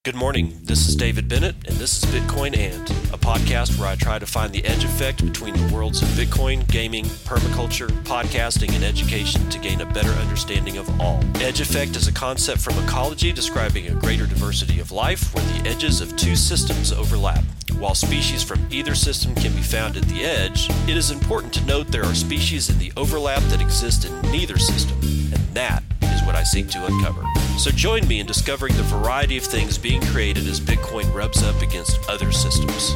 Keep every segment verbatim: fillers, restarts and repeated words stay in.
Good morning. This is David Bennett, and this is Bitcoin And, a podcast where I try to find the edge effect between the worlds of Bitcoin, gaming, permaculture, podcasting, and education to gain a better understanding of all. Edge effect is a concept from ecology describing a greater diversity of life where the edges of two systems overlap. While species from either system can be found at the edge, it is important to note there are species in the overlap that exist in neither system, and that is what I seek to uncover. So join me in discovering the variety of things being created as Bitcoin rubs up against other systems.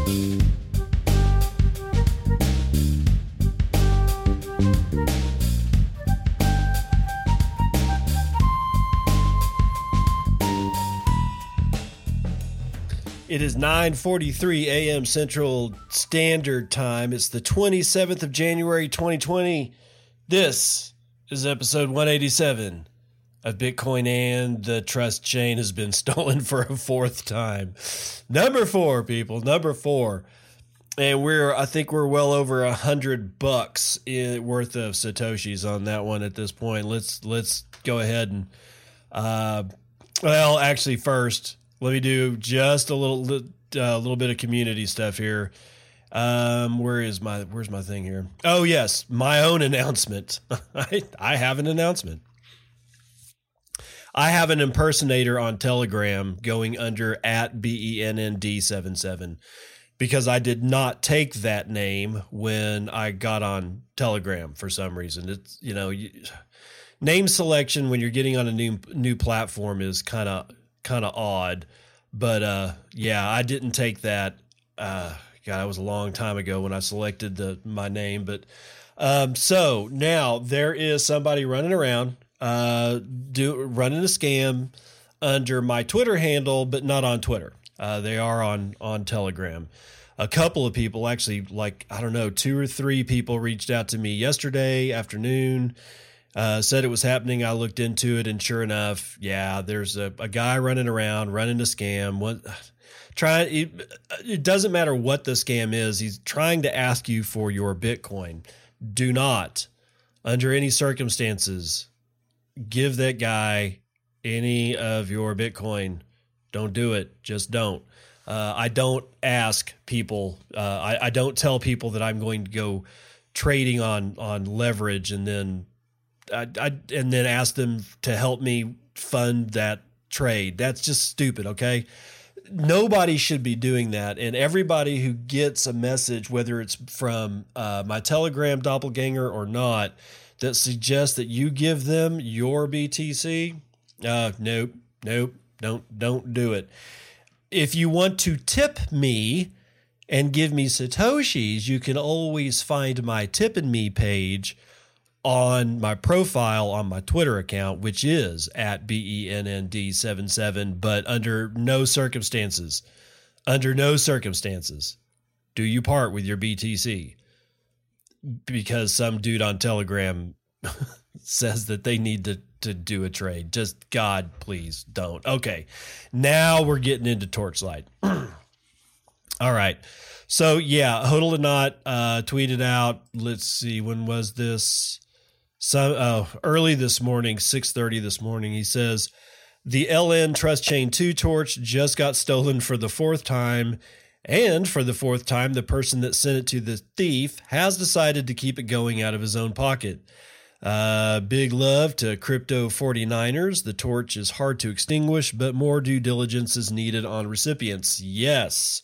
It is nine forty-three a.m. Central Standard Time. It's the twenty-seventh of January, twenty twenty. This is episode one eighty-seven of Bitcoin And. The trust chain has been stolen for a fourth time. Number four, people, number four. And we're, I think we're well over a hundred bucks in, worth of Satoshis on that one at this point. Let's, let's go ahead and, uh, well, actually first, let me do just a little, a uh, little bit of community stuff here. Um, where is my, where's my thing here? Oh yes. My own announcement. I, I have an announcement. I have an impersonator on Telegram going under at B E N N D seventy-seven because I did not take that name when I got on Telegram for some reason. It's, you know, you, name selection when you're getting on a new, new platform is kind of, kind of odd, but, uh, yeah, I didn't take that. Uh, God, that was a long time ago when I selected the, my name, but, um, so now there is somebody running around uh, do running a scam under my Twitter handle, but not on Twitter. Uh, they are on, on Telegram. A couple of people actually, like, I don't know, two or three people reached out to me yesterday afternoon, uh, said it was happening. I looked into it, and sure enough, yeah, there's a, a guy running around, running a scam. What, try, it, it doesn't matter what the scam is. He's trying to ask you for your Bitcoin. Do not, under any circumstances, give that guy any of your Bitcoin. Don't do it. Just don't. Uh, I don't ask people. Uh, I, I don't tell people that I'm going to go trading on, on leverage and then I, I and then ask them to help me fund that trade. That's just stupid. Okay. Nobody should be doing that. And everybody who gets a message, whether it's from uh, my Telegram doppelganger or not, that suggests that you give them your B T C, uh, nope, nope, don't, don't do it. If you want to tip me and give me Satoshis, you can always find my Tippin' Me page on my profile on my Twitter account, which is at B E N N D seventy-seven, but under no circumstances, under no circumstances do you part with your B T C. Because some dude on Telegram says that they need to, to do a trade. Just, God, please don't. Okay, now we're getting into Torchlight. All right. So, yeah, Hodl or Not uh, tweeted out, let's see, when was this? Some, uh, early this morning, six thirty this morning, he says, the L N Trust Chain two torch just got stolen for the fourth time. And for the fourth time, the person that sent it to the thief has decided to keep it going out of his own pocket. Uh, big love to Crypto forty-niners. The torch is hard to extinguish, but more due diligence is needed on recipients. Yes.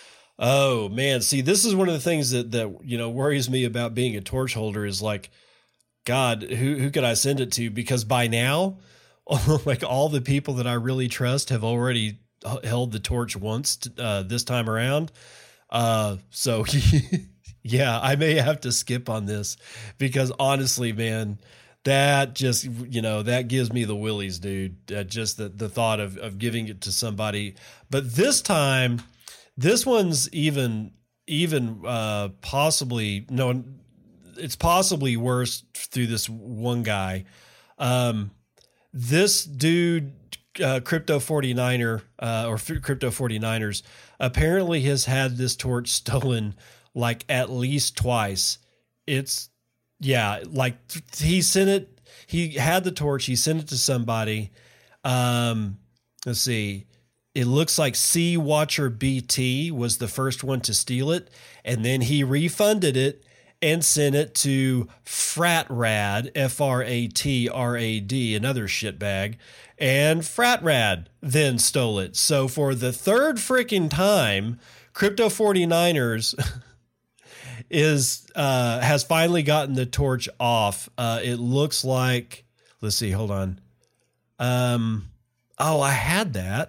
Oh, man. See, this is one of the things that, that you know, worries me about being a torch holder is like, God, who, who could I send it to? Because by now, like all the people that I really trust have already held the torch once uh, this time around. Uh, so yeah, I may have to skip on this because honestly, man, that just, you know, that gives me the willies, dude. Uh, just the, the thought of, of giving it to somebody. But this time, this one's even, even uh, possibly, no, it's possibly worse through this one guy. Um, this dude, Uh, Crypto forty-niner uh, or Crypto forty-niners apparently has had this torch stolen like at least twice. It's yeah, like he sent it. He had the torch. He sent it to somebody. Um, let's see. It looks like Sea Watcher B T was the first one to steal it, and then he refunded it and sent it to Fratrad, F R A T R A D, another shitbag, and Fratrad then stole it. So for the third freaking time, Crypto forty-niners is uh, has finally gotten the torch off. Uh, it looks like, let's see, hold on. Um, oh, I had that.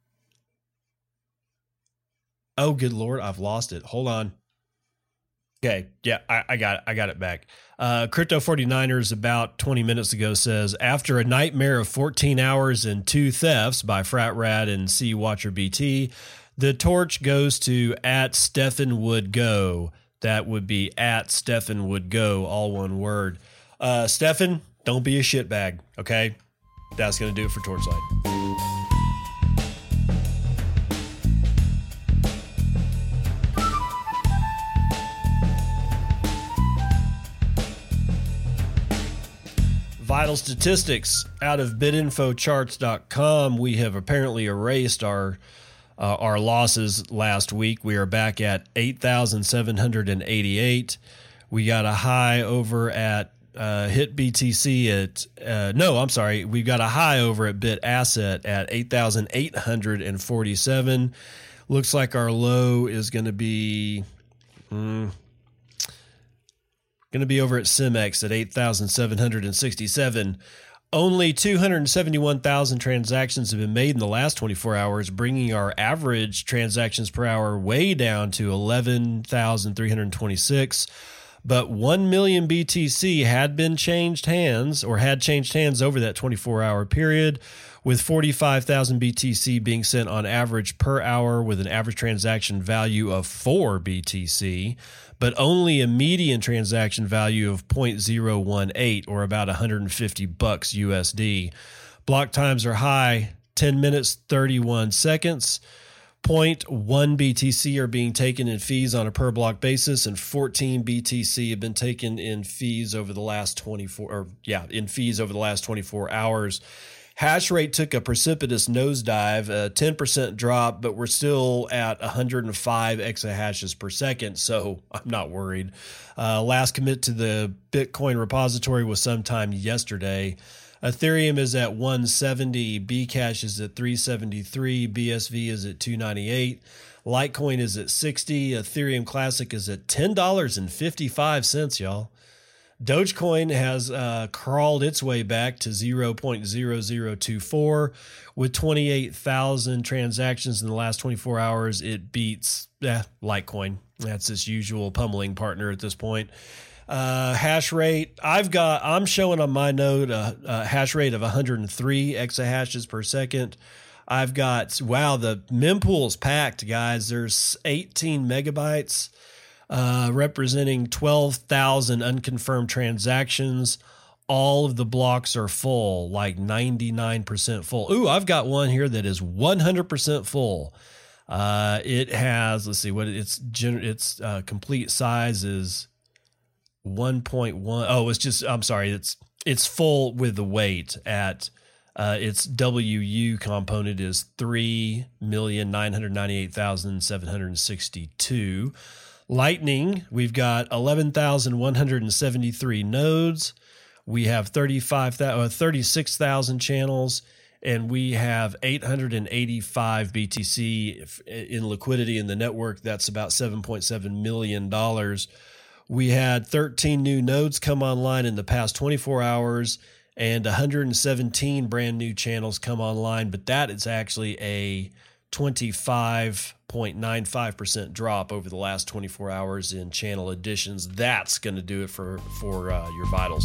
Oh, good Lord, I've lost it. Hold on. Okay, yeah, I, I got it. I got it back. Uh, Crypto forty-niners about twenty minutes ago says, after a nightmare of fourteen hours and two thefts by Fratrad and Sea Watcher B T, the torch goes to at Stephen Would Go. That would be at Stephen Would Go, all one word. Uh, Stephen, don't be a shitbag, okay? That's going to do it for Torchlight. Vital statistics out of bit info charts dot com. We have apparently erased our uh, our losses last week. We are back at eight thousand seven hundred eighty-eight. We got a high over at uh, Hit B T C at uh, no, I'm sorry. We've got a high over at Bit Asset at eight thousand eight hundred forty-seven. Looks like our low is going to be. Mm, Going to be over at Cimex at eight thousand seven hundred sixty-seven. Only two hundred seventy-one thousand transactions have been made in the last twenty-four hours, bringing our average transactions per hour way down to eleven thousand three hundred twenty-six. But one million B T C had been changed hands or had changed hands over that twenty-four hour period, with forty-five thousand B T C being sent on average per hour with an average transaction value of four B T C, but only a median transaction value of zero point zero one eight or about one hundred fifty bucks U S D. Block times are high, ten minutes, thirty-one seconds. zero point one B T C are being taken in fees on a per block basis, and fourteen B T C have been taken in fees over the last twenty-four or yeah, in fees over the last twenty-four hours. Hash rate took a precipitous nosedive, a ten percent drop, but we're still at one hundred five exahashes per second, so I'm not worried. Uh, last commit to the Bitcoin repository was sometime yesterday. Ethereum is at one seventy, Bcash is at three seventy-three, B S V is at two ninety-eight, Litecoin is at sixty, Ethereum Classic is at ten dollars and fifty-five cents, y'all. Dogecoin has uh, crawled its way back to zero point zero zero two four. With twenty-eight thousand transactions in the last twenty-four hours. It beats eh, Litecoin. That's its usual pummeling partner at this point. Uh, hash rate, I've got, I'm showing on my node a, a hash rate of one hundred three exahashes per second. I've got, wow, the mempool's packed, guys. There's eighteen megabytes. Uh, representing twelve thousand unconfirmed transactions. All of the blocks are full, like ninety-nine percent full. Ooh, I've got one here that is one hundred percent full. Uh, it has, let's see what its its uh, complete size is one point one. Oh, it's just, I'm sorry. It's, it's full with the weight at, uh, its W U component is three million nine hundred ninety-eight thousand seven hundred sixty-two. Lightning, we've got eleven thousand one hundred seventy-three nodes. We have thirty-five, thirty-six thousand channels, and we have eight hundred eighty-five B T C in liquidity in the network. That's about seven point seven million dollars. We had thirteen new nodes come online in the past twenty-four hours and one hundred seventeen brand new channels come online, but that is actually a twenty-five point nine five percent drop over the last twenty-four hours in channel additions. That's going to do it for, for uh, your vitals.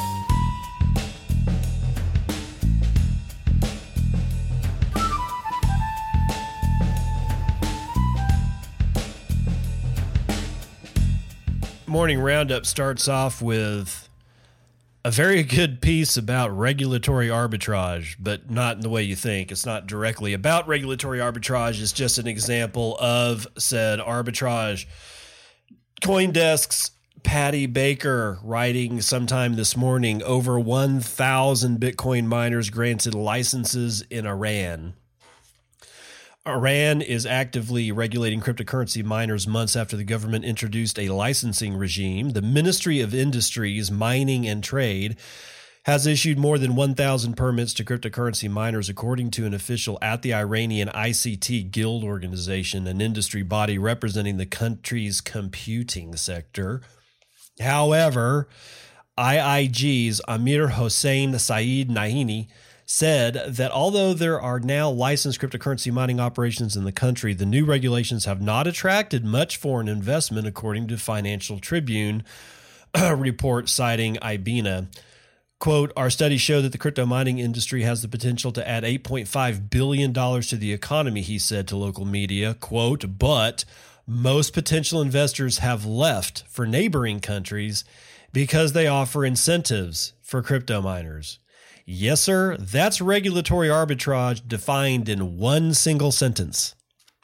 Morning roundup starts off with a very good piece about regulatory arbitrage, but not in the way you think. It's not directly about regulatory arbitrage. It's just an example of said arbitrage. CoinDesk's Patty Baker writing sometime this morning, over one thousand Bitcoin miners granted licenses in Iran. Iran is actively regulating cryptocurrency miners months after the government introduced a licensing regime. The Ministry of Industries, Mining and Trade has issued more than one thousand permits to cryptocurrency miners, according to an official at the Iranian I C T Guild Organization, an industry body representing the country's computing sector. However, I I G's Amir Hossein Saeed Nahini said that although there are now licensed cryptocurrency mining operations in the country, the new regulations have not attracted much foreign investment, according to Financial Tribune report citing I B I N A. Quote, our studies show that the crypto mining industry has the potential to add eight point five billion dollars to the economy, he said to local media. Quote, but most potential investors have left for neighboring countries because they offer incentives for crypto miners. Yes, sir, that's regulatory arbitrage defined in one single sentence.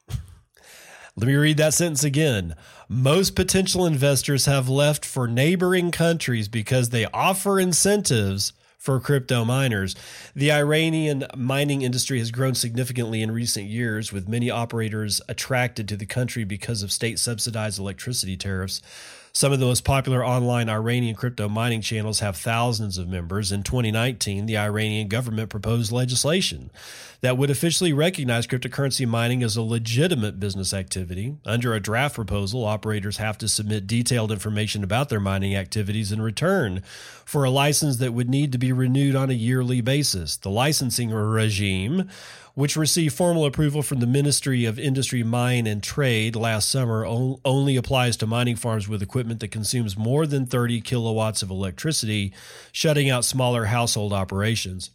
Let me read that sentence again. Most potential investors have left for neighboring countries because they offer incentives for crypto miners. The Iranian mining industry has grown significantly in recent years, with many operators attracted to the country because of state-subsidized electricity tariffs. Some of the most popular online Iranian crypto mining channels have thousands of members. In twenty nineteen, the Iranian government proposed legislation that would officially recognize cryptocurrency mining as a legitimate business activity. Under a draft proposal, operators have to submit detailed information about their mining activities in return for a license that would need to be renewed on a yearly basis. The licensing regime, which received formal approval from the Ministry of Industry, Mine and Trade last summer, only applies to mining farms with equipment that consumes more than thirty kilowatts of electricity, shutting out smaller household operations.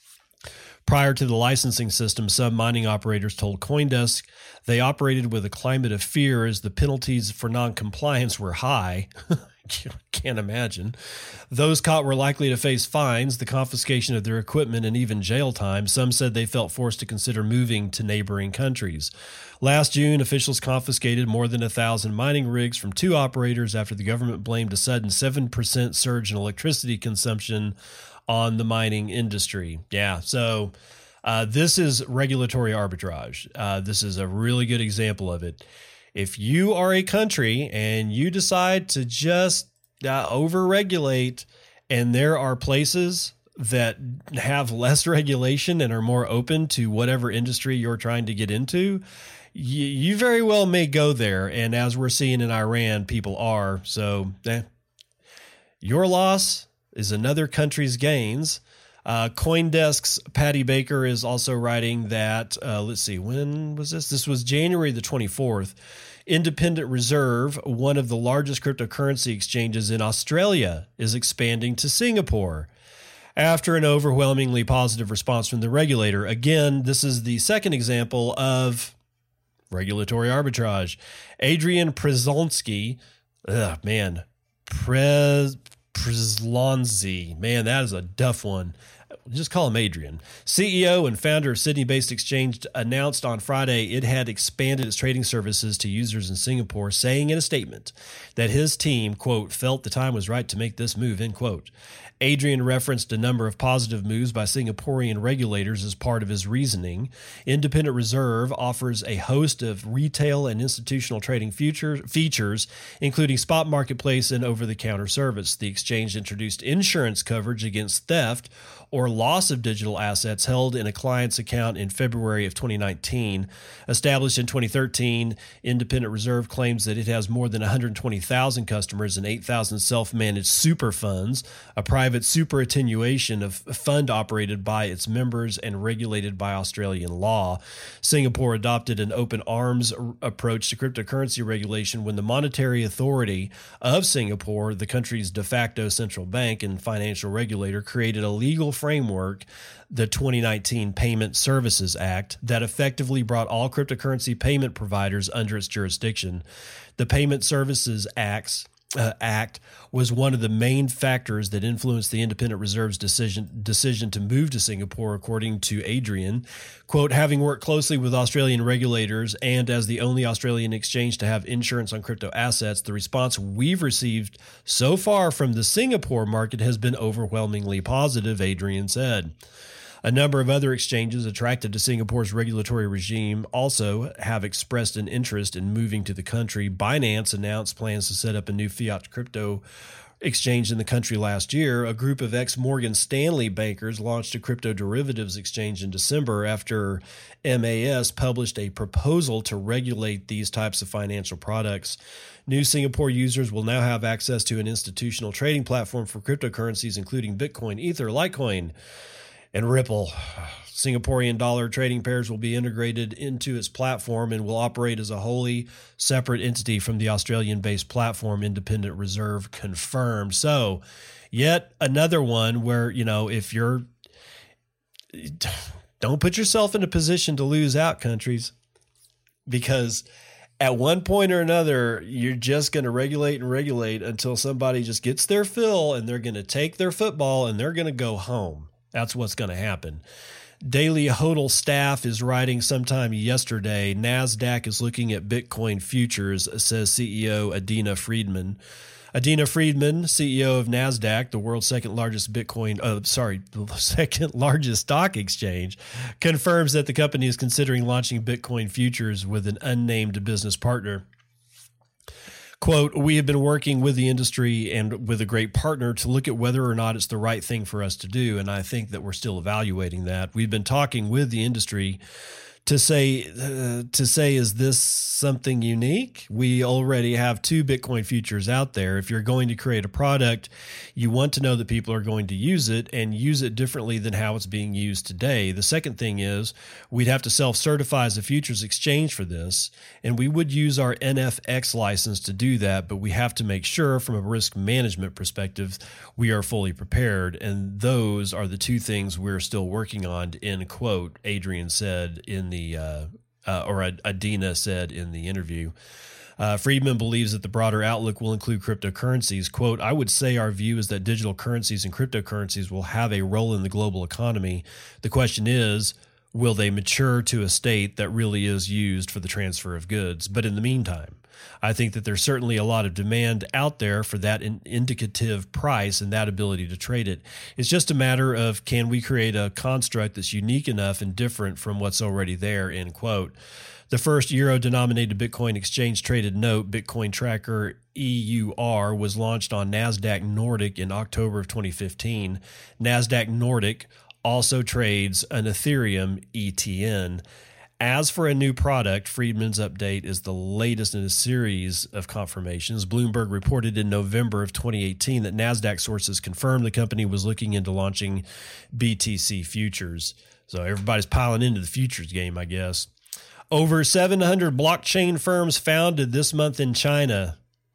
Prior to the licensing system, some mining operators told CoinDesk they operated with a climate of fear as the penalties for noncompliance were high. Can't imagine. Those caught were likely to face fines, the confiscation of their equipment, and even jail time. Some said they felt forced to consider moving to neighboring countries. Last June, officials confiscated more than a thousand mining rigs from two operators after the government blamed a sudden seven percent surge in electricity consumption on the mining industry. Yeah, so uh, this is regulatory arbitrage. Uh, this is a really good example of it. If you are a country and you decide to just uh, over-regulate, and there are places that have less regulation and are more open to whatever industry you're trying to get into, you, you very well may go there. And as we're seeing in Iran, people are. So eh, your loss is another country's gains. Uh, CoinDesk's Patty Baker is also writing that, uh, let's see, when was this? This was January the twenty-fourth. Independent Reserve, one of the largest cryptocurrency exchanges in Australia, is expanding to Singapore after an overwhelmingly positive response from the regulator. Again, this is the second example of regulatory arbitrage. Adrian Przlonski, ugh, man, Prez... Przlonski. Man, that is a tough one. Just call him Adrian. C E O and founder of Sydney-based exchange announced on Friday it had expanded its trading services to users in Singapore, saying in a statement that his team, quote, felt the time was right to make this move, end quote. Adrian referenced a number of positive moves by Singaporean regulators as part of his reasoning. Independent Reserve offers a host of retail and institutional trading future, features, including spot marketplace and over-the-counter service. The exchange introduced insurance coverage against theft or loss of digital assets held in a client's account in February of twenty nineteen. Established in twenty thirteen, Independent Reserve claims that it has more than one hundred twenty thousand customers and eight thousand self-managed super funds, a private superannuation of fund operated by its members and regulated by Australian law. Singapore adopted an open arms approach to cryptocurrency regulation when the Monetary Authority of Singapore, the country's de facto central bank and financial regulator, created a legal framework, the twenty nineteen Payment Services Act, that effectively brought all cryptocurrency payment providers under its jurisdiction. The Payment Services Acts Uh, Act was one of the main factors that influenced the Independent Reserve's decision decision to move to Singapore, according to Adrian. Quote, having worked closely with Australian regulators and as the only Australian exchange to have insurance on crypto assets, the response we've received so far from the Singapore market has been overwhelmingly positive, Adrian said. A number of other exchanges attracted to Singapore's regulatory regime also have expressed an interest in moving to the country. Binance announced plans to set up a new fiat crypto exchange in the country last year. A group of ex-Morgan Stanley bankers launched a crypto derivatives exchange in December after M A S published a proposal to regulate these types of financial products. New Singapore users will now have access to an institutional trading platform for cryptocurrencies, including Bitcoin, Ether, Litecoin, and Ripple. Singaporean dollar trading pairs will be integrated into its platform and will operate as a wholly separate entity from the Australian-based platform. Independent Reserve confirmed. So, yet another one where, you know, if you're, don't put yourself in a position to lose out, countries, because at one point or another, you're just going to regulate and regulate until somebody just gets their fill and they're going to take their football and they're going to go home. That's what's going to happen. Daily Hodl staff is writing sometime yesterday, NASDAQ is looking at Bitcoin futures, says C E O Adina Friedman. Adina Friedman, C E O of NASDAQ, the world's second largest Bitcoin, uh, sorry, second largest stock exchange, confirms that the company is considering launching Bitcoin futures with an unnamed business partner. Quote, we have been working with the industry and with a great partner to look at whether or not it's the right thing for us to do. And I think that we're still evaluating that. We've been talking with the industry to say, uh, to say, is this something unique? We already have two Bitcoin futures out there. If you're going to create a product, you want to know that people are going to use it and use it differently than how it's being used today. The second thing is we'd have to self-certify as a futures exchange for this, and we would use our N F X license to do that, but we have to make sure from a risk management perspective we are fully prepared, and those are the two things we're still working on, end quote, Adrian said in the Uh, uh, or Adina said in the interview. Uh, Friedman believes that the broader outlook will include cryptocurrencies. Quote, I would say our view is that digital currencies and cryptocurrencies will have a role in the global economy. The question is, will they mature to a state that really is used for the transfer of goods? But in the meantime, I think that there's certainly a lot of demand out there for that in indicative price and that ability to trade it. It's just a matter of, can we create a construct that's unique enough and different from what's already there, end quote. The first euro-denominated Bitcoin exchange-traded note, Bitcoin Tracker E U R, was launched on NASDAQ Nordic in October of twenty fifteen. NASDAQ Nordic also trades an Ethereum E T N. As for a new product, Friedman's update is the latest in a series of confirmations. Bloomberg reported in November of twenty eighteen that NASDAQ sources confirmed the company was looking into launching B T C futures. So everybody's piling into the futures game, I guess. Over seven hundred blockchain firms founded this month in China.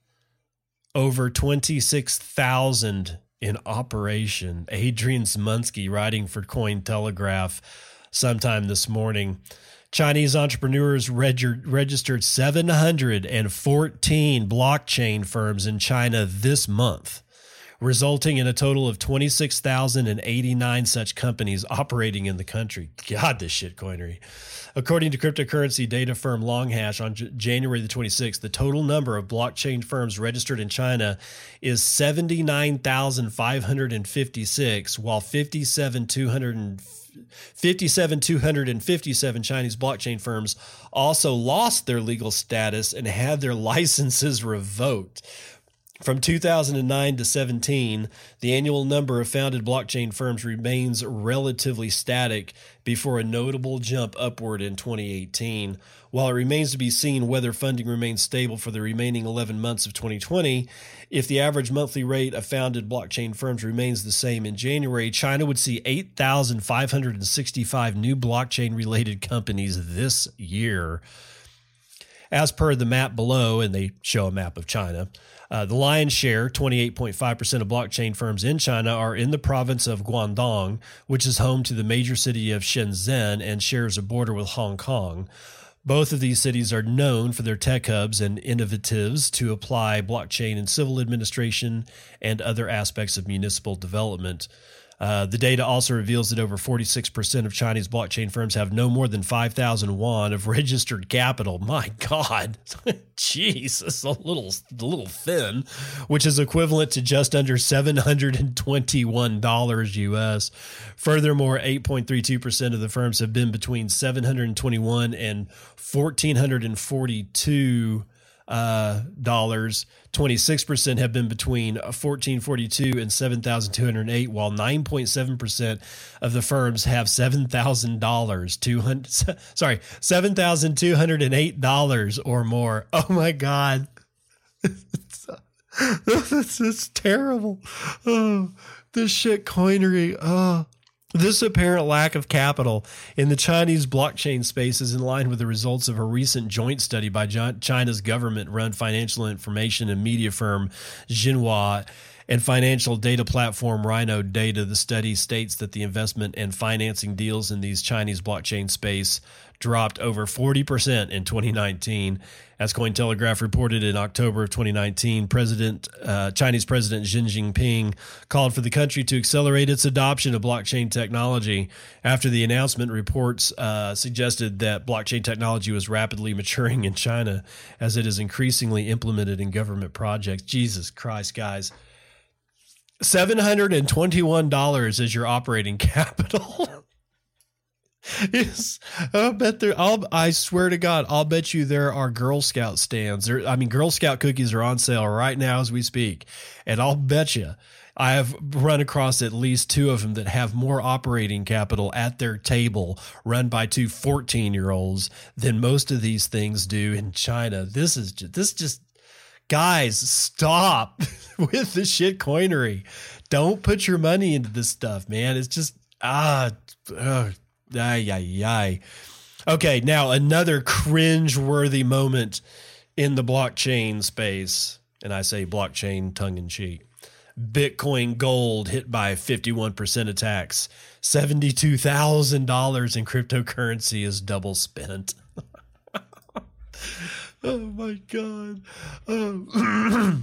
Over twenty-six thousand in operation. Adrian Smunsky writing for Cointelegraph sometime this morning. Chinese entrepreneurs reg- registered seven hundred fourteen blockchain firms in China this month, resulting in a total of twenty-six thousand eighty-nine such companies operating in the country. God, this shitcoinery. According to cryptocurrency data firm Longhash, on J- January the twenty-sixth, the total number of blockchain firms registered in China is seventy-nine thousand five hundred fifty-six, while fifty-seven thousand two hundred fifty-seven thousand two hundred fifty-seven Chinese blockchain firms also lost their legal status and had their licenses revoked. From two thousand nine to seventeen, the annual number of founded blockchain firms remains relatively static before a notable jump upward in twenty eighteen. While it remains to be seen whether funding remains stable for the remaining eleven months of twenty twenty, if the average monthly rate of founded blockchain firms remains the same in January, China would see eight thousand five hundred sixty-five new blockchain-related companies this year. As per the map below, and they show a map of China, uh, the lion's share, twenty-eight point five percent of blockchain firms in China, are in the province of Guangdong, which is home to the major city of Shenzhen and shares a border with Hong Kong. Both of these cities are known for their tech hubs and innovatives to apply blockchain in civil administration and other aspects of municipal development. Uh, the data also reveals that over forty-six percent of Chinese blockchain firms have no more than five thousand yuan of registered capital. My God, jeez, that's a little, a little thin, which is equivalent to just under seven hundred twenty-one dollars U S. Furthermore, eight point three two percent of the firms have been between seven hundred twenty-one and one thousand four hundred forty-two uh, dollars. twenty-six percent have been between fourteen forty-two and seven thousand two hundred eight, while nine point seven percent of the firms have seven thousand dollars, two hundred, sorry, seven thousand two hundred eight dollars or more. Oh my God. That's just terrible. Oh, this shit coinery. Oh. This apparent lack of capital in the Chinese blockchain space is in line with the results of a recent joint study by China's government-run financial information and media firm Xinhua and financial data platform Rhino Data. The study states that the investment and financing deals in these Chinese blockchain space dropped over forty percent in twenty nineteen. As Cointelegraph reported in October of twenty nineteen, President uh, Chinese President Xi Jinping called for the country to accelerate its adoption of blockchain technology. After the announcement, reports uh, suggested that blockchain technology was rapidly maturing in China as it is increasingly implemented in government projects. Jesus Christ, guys. seven hundred twenty-one dollars is your operating capital. Yes, I'll bet there. I'll. I swear to God, I'll bet you there are Girl Scout stands. There, I mean, Girl Scout cookies are on sale right now as we speak, and I'll bet you I have run across at least two of them that have more operating capital at their table, run by two fourteen-year-olds, than most of these things do in China. This is just, this just, guys, stop with the shit coinery. Don't put your money into this stuff, man. It's just ah. Uh, Ay, ay, ay. Okay, now another cringe-worthy moment in the blockchain space, and I say blockchain tongue-in-cheek. Bitcoin Gold hit by fifty-one percent attacks. seventy-two thousand dollars in cryptocurrency is double spent. Oh, my God. Oh.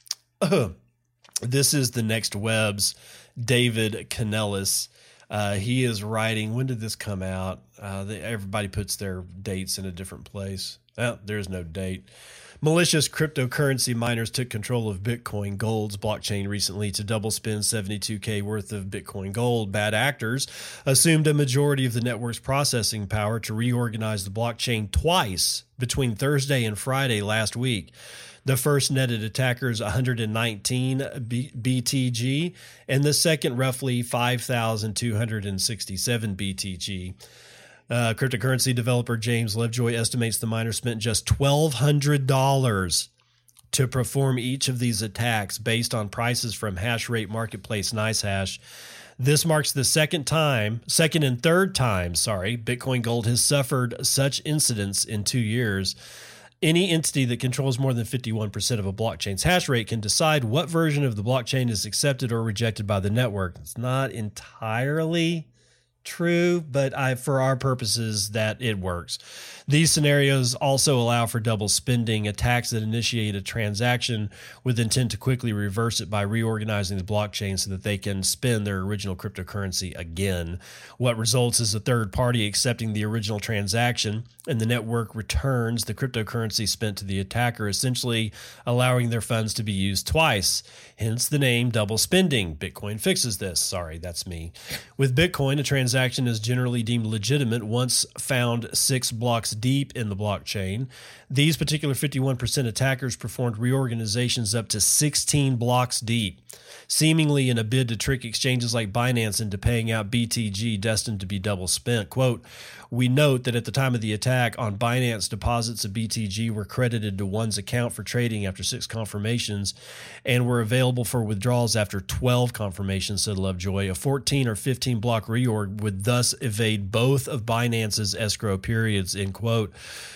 Oh. This is the Next Web's David Canellis. Uh, he is writing. When did this come out? Uh, they, everybody puts their dates in a different place. Oh, there's no date. Malicious cryptocurrency miners took control of Bitcoin Gold's blockchain recently to double spend seventy-two K worth of Bitcoin Gold. Bad actors assumed a majority of the network's processing power to reorganize the blockchain twice between Thursday and Friday last week. The first netted attackers one hundred nineteen B T G, and the second roughly five thousand two hundred sixty-seven B T G. Uh, cryptocurrency developer James Lovejoy estimates the miners spent just twelve hundred dollars to perform each of these attacks based on prices from hash rate marketplace NiceHash. This marks the second time, second and third time, sorry, Bitcoin Gold has suffered such incidents in two years. Any entity that controls more than fifty-one percent of a blockchain's hash rate can decide what version of the blockchain is accepted or rejected by the network. It's not entirely true, but I, for our purposes, that it works. These scenarios also allow for double spending, attacks that initiate a transaction with intent to quickly reverse it by reorganizing the blockchain so that they can spend their original cryptocurrency again. What results is a third party accepting the original transaction, and the network returns the cryptocurrency spent to the attacker, essentially allowing their funds to be used twice. Hence the name double spending. Bitcoin fixes this. Sorry, that's me. With Bitcoin, a transaction is generally deemed legitimate once found six blocks deep in the blockchain. These particular fifty-one percent attackers performed reorganizations up to sixteen blocks deep, seemingly in a bid to trick exchanges like Binance into paying out B T G destined to be double spent. Quote, we note that at the time of the attack on Binance, deposits of B T G were credited to one's account for trading after six confirmations and were available for withdrawals after twelve confirmations, said Lovejoy. A fourteen or fifteen block reorg would thus evade both of Binance's escrow periods, end quote.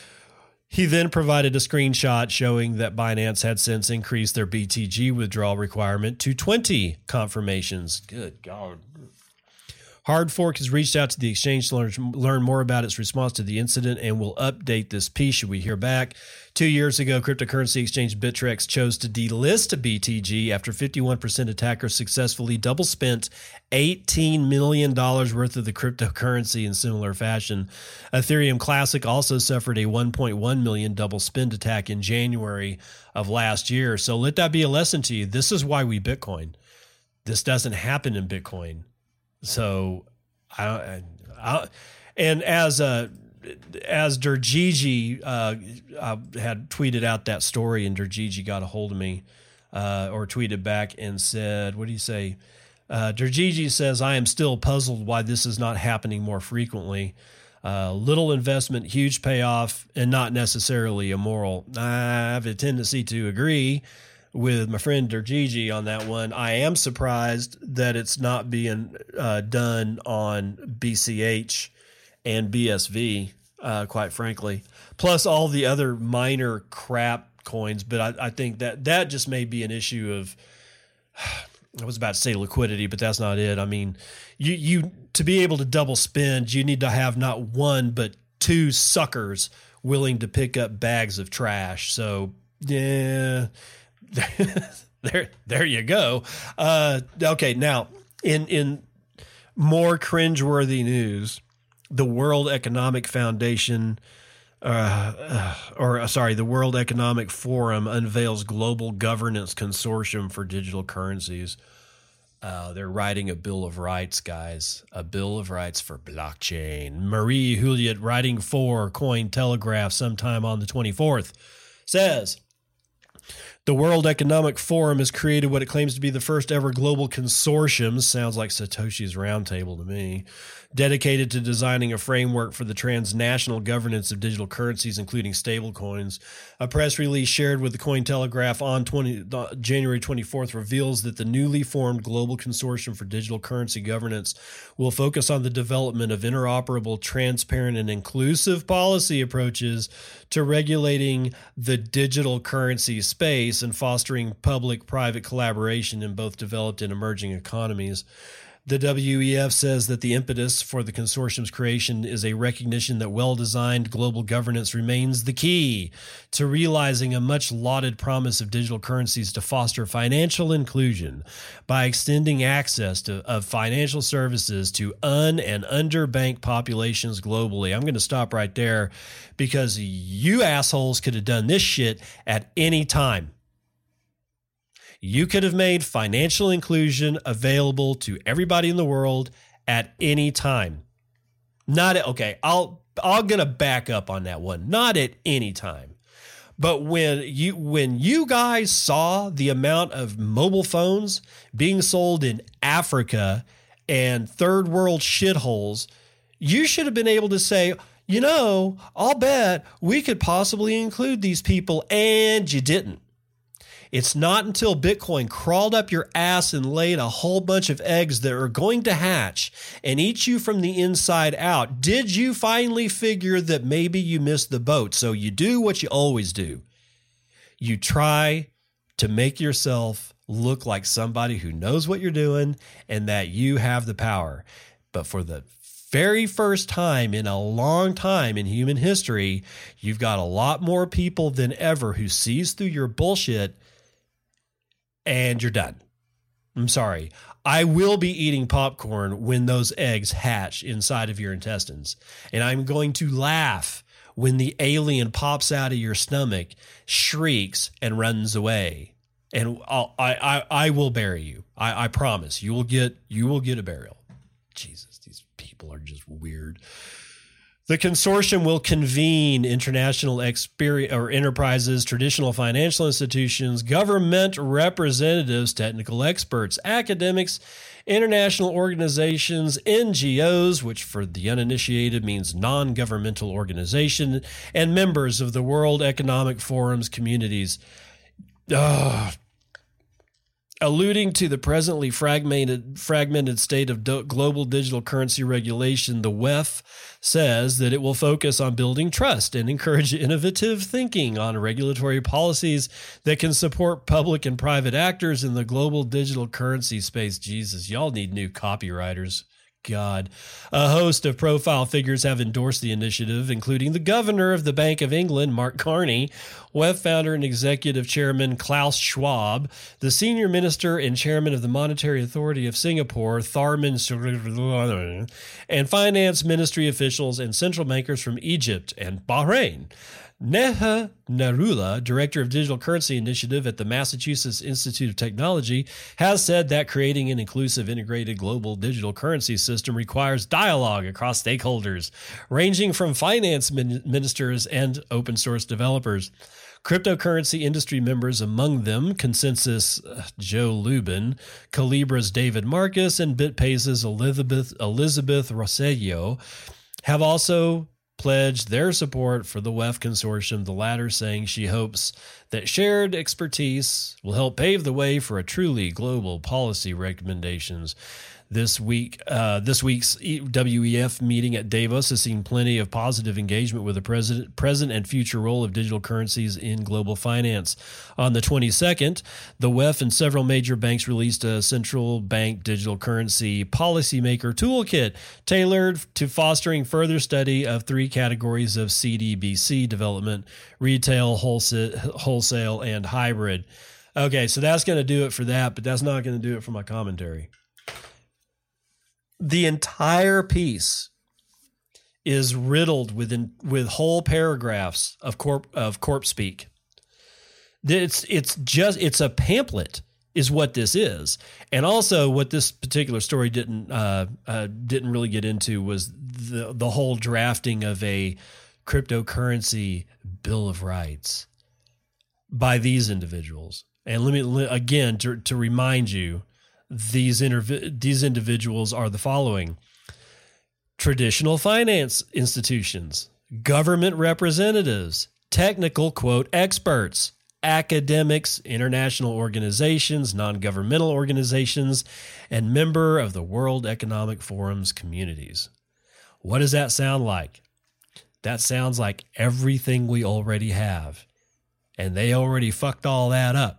He then provided a screenshot showing that Binance had since increased their B T G withdrawal requirement to twenty confirmations. Good God. Hard Fork has reached out to the exchange to learn, learn more about its response to the incident and will update this piece should we hear back. Two years ago, cryptocurrency exchange Bittrex chose to delist B T G after fifty-one percent attackers successfully double spent eighteen million dollars worth of the cryptocurrency in similar fashion. Ethereum Classic also suffered a one point one million dollars double spend attack in January of last year. So let that be a lesson to you. This is why we Bitcoin. This doesn't happen in Bitcoin. So, I, I and as uh, as Dergigi uh, uh, had tweeted out that story, and Dergigi got a hold of me uh, or tweeted back and said, "What do you say?" Uh, Dergigi says, "I am still puzzled why this is not happening more frequently. Uh, little investment, huge payoff, and not necessarily immoral." I have a tendency to agree with my friend Dergigi on that one. I am surprised that it's not being uh, done on B C H and B S V, uh, quite frankly, plus all the other minor crap coins. But I, I think that that just may be an issue of, I was about to say liquidity, but that's not it. I mean, you, you to be able to double spend, you need to have not one, but two suckers willing to pick up bags of trash. So, yeah, there, there you go. Uh, okay, now in in more cringeworthy news, the World Economic Foundation, uh, uh, or uh, sorry, the World Economic Forum unveils global governance consortium for digital currencies. Uh, they're writing a Bill of Rights, guys. A Bill of Rights for blockchain. Marie Hulliet, writing for Cointelegraph sometime on the twenty-fourth, says, the World Economic Forum has created what it claims to be the first ever global consortium, sounds like Satoshi's Roundtable to me, dedicated to designing a framework for the transnational governance of digital currencies, including stablecoins. A press release shared with the Cointelegraph on twenty, January twenty-fourth reveals that the newly formed Global Consortium for Digital Currency Governance will focus on the development of interoperable, transparent, and inclusive policy approaches to regulating the digital currency space and fostering public-private collaboration in both developed and emerging economies. The W E F says that the impetus for the consortium's creation is a recognition that well-designed global governance remains the key to realizing a much-lauded promise of digital currencies to foster financial inclusion by extending access to, of financial services to un- and underbanked populations globally. I'm going to stop right there because you assholes could have done this shit at any time. You could have made financial inclusion available to everybody in the world at any time. Not at, okay, I'll I'm going to back up on that one. Not at any time. But when you when you guys saw the amount of mobile phones being sold in Africa and third world shitholes, you should have been able to say, you know, I'll bet we could possibly include these people, and you didn't. It's not until Bitcoin crawled up your ass and laid a whole bunch of eggs that are going to hatch and eat you from the inside out did you finally figure that maybe you missed the boat. So you do what you always do. You try to make yourself look like somebody who knows what you're doing and that you have the power. But for the very first time in a long time in human history, you've got a lot more people than ever who sees through your bullshit. And you're done. I'm sorry. I will be eating popcorn when those eggs hatch inside of your intestines. And I'm going to laugh when the alien pops out of your stomach, shrieks, and runs away. And I'll, I, I, I will bury you. I, I promise. You will get, you will get a burial. Jesus, these people are just weird. The consortium will convene international experience or enterprises, traditional financial institutions, government representatives, technical experts, academics, international organizations, N G Os, which for the uninitiated means non-governmental organization, and members of the World Economic Forum's communities. Ugh. Alluding to the presently fragmented fragmented state of do- global digital currency regulation, the W E F says that it will focus on building trust and encourage innovative thinking on regulatory policies that can support public and private actors in the global digital currency space. Jesus, y'all need new copywriters. God. A host of profile figures have endorsed the initiative, including the governor of the Bank of England, Mark Carney, W E F founder and executive chairman Klaus Schwab, the senior minister and chairman of the Monetary Authority of Singapore, Tharman Shanmugaratnam, and finance ministry officials and central bankers from Egypt and Bahrain. Neha Narula, director of Digital Currency Initiative at the Massachusetts Institute of Technology, has said that creating an inclusive, integrated global digital currency system requires dialogue across stakeholders, ranging from finance min- ministers and open source developers. Cryptocurrency industry members, among them Consensus uh, Joe Lubin, Calibra's David Marcus, and BitPace's Elizabeth, Elizabeth Rosselló, have also pledged their support for the W E F consortium, the latter saying she hopes that shared expertise will help pave the way for a truly global policy recommendations. This week, uh, this week's W E F meeting at Davos has seen plenty of positive engagement with the president, present and future role of digital currencies in global finance. On the twenty-second, the W E F and several major banks released a central bank digital currency policymaker toolkit tailored to fostering further study of three categories of C D B C development: retail, wholesale, wholesale, and hybrid. Okay, so that's going to do it for that, but that's not going to do it for my commentary. The entire piece is riddled with in, with whole paragraphs of corp of corp speak. It's it's just it's a pamphlet is what this is, and also what this particular story didn't uh, uh, didn't really get into was the the whole drafting of a cryptocurrency bill of rights by these individuals. And let me again to to remind you. These interv- these individuals are the following: traditional finance institutions, government representatives, technical, quote, experts, academics, international organizations, non-governmental organizations, and member of the World Economic Forum's communities. What does that sound like? That sounds like everything we already have, and they already fucked all that up.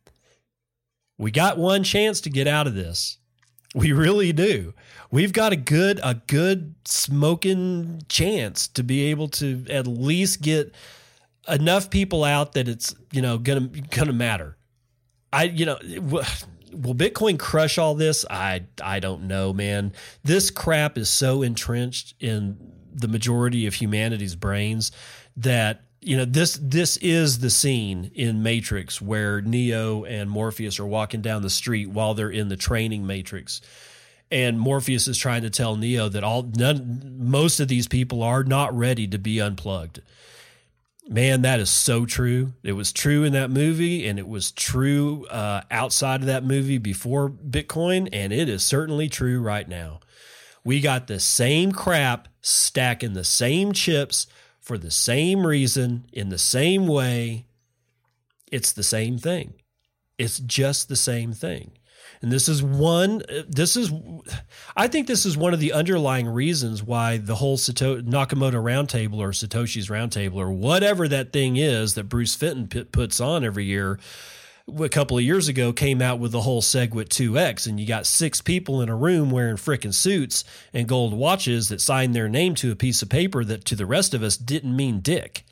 We got one chance to get out of this. We really do. We've got a good, a good smoking chance to be able to at least get enough people out that it's, you know, gonna gonna matter. I, you know, will Bitcoin crush all this? I, I don't know, man. This crap is so entrenched in the majority of humanity's brains that. You know, this this is the scene in Matrix where Neo and Morpheus are walking down the street while they're in the training matrix. And Morpheus is trying to tell Neo that all none, most of these people are not ready to be unplugged. Man, that is so true. It was true in that movie, and it was true uh, outside of that movie before Bitcoin, and it is certainly true right now. We got the same crap stacking the same chips for the same reason, in the same way. It's the same thing. It's just the same thing. And this is one, this is, I think this is one of the underlying reasons why the whole Sato, Nakamoto Roundtable or Satoshi's Roundtable or whatever that thing is that Bruce Fenton puts on every year, a couple of years ago came out with the whole SegWit two X, and you got six people in a room wearing frickin' suits and gold watches that signed their name to a piece of paper that to the rest of us didn't mean dick.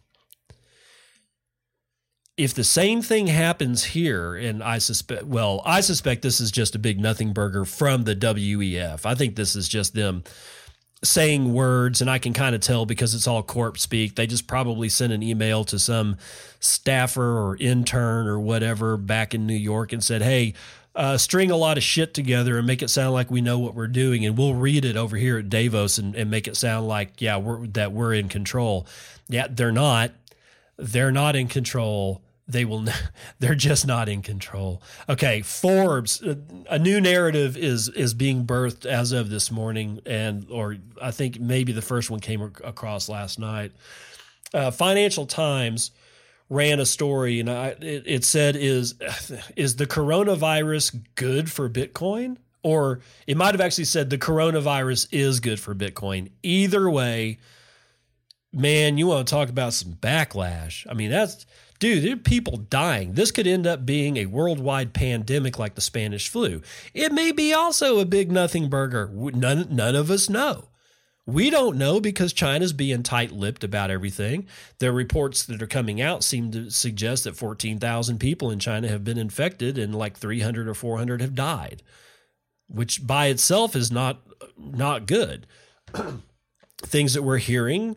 If the same thing happens here, and I suspect, well, I suspect this is just a big nothing burger from the W E F. I think this is just them saying words, and I can kind of tell because it's all corp speak. They just probably sent an email to some staffer or intern or whatever back in New York and said, hey, uh, string a lot of shit together and make it sound like we know what we're doing, and we'll read it over here at Davos and, and make it sound like, yeah, we're, that we're in control. Yeah, they're not. They're not in control. They will. They're just not in control. Okay, Forbes. A new narrative is is being birthed as of this morning, and or I think maybe the first one came across last night. Uh, Financial Times ran a story, and I, it, it said, "Is is the coronavirus good for Bitcoin?" Or it might have actually said the coronavirus is good for Bitcoin. Either way, Man, you want to talk about some backlash. I mean, that's, dude, there are people dying. This could end up being a worldwide pandemic like the Spanish flu. It may be also a big nothing burger. None, none of us know. We don't know because China's being tight-lipped about everything. The reports that are coming out seem to suggest that fourteen thousand people in China have been infected and like three hundred or four hundred have died, which by itself is not, not good. Things that we're hearing